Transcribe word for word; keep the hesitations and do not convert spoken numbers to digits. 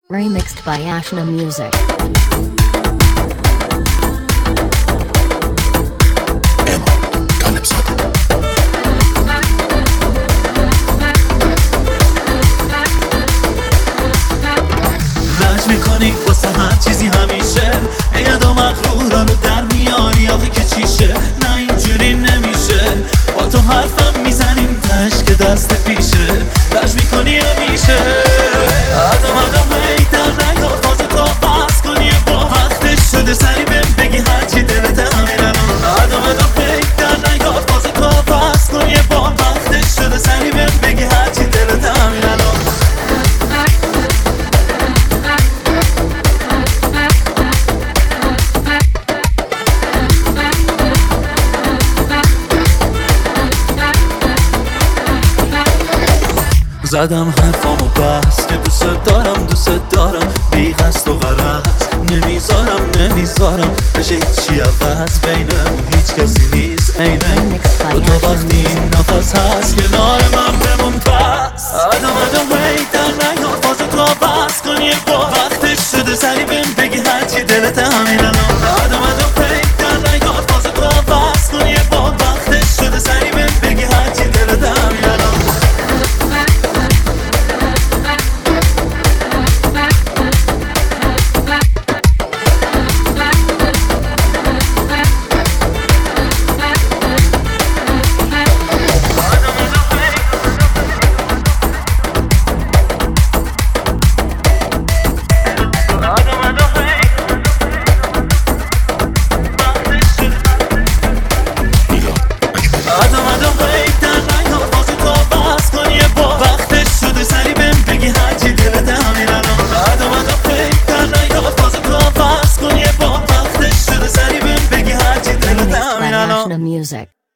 Remixed by Ashna Music. رج میکنی واسه هر چیزی همیشه یاد و مغرورا رو در میاری آخه که چیشه نه اینجوری نمیشه با تو حرفم میزنیم تش که دست پیشه رج میکنی همیشه آدم آدم هی در نیار باز تو بس کنی با وقتش شده سری بهم بگی هرچی دلت همین الان آدم آدم هی در نیار باز تو بس کنی با وقتش شده سری بهم بگی هرچی دلت همین الان زدم حرفامو بس که دوست دارم دوست دارم بی قصد و غرض نمیذارم نمیذارم بشه هیچی عوض بینم هیچ کسی نیست عینه و تو وقتی این نفس هست کنار من بمون پس آدم آدم هی در نیار باز تو بس کنی با وقتش شده سری بهم بگی هرچی دلت همین الان آدم آدم هی در نیار باز تو بس کنی با وقتش شده سری بهم بگی هرچی دلت همین الان Ashna Music.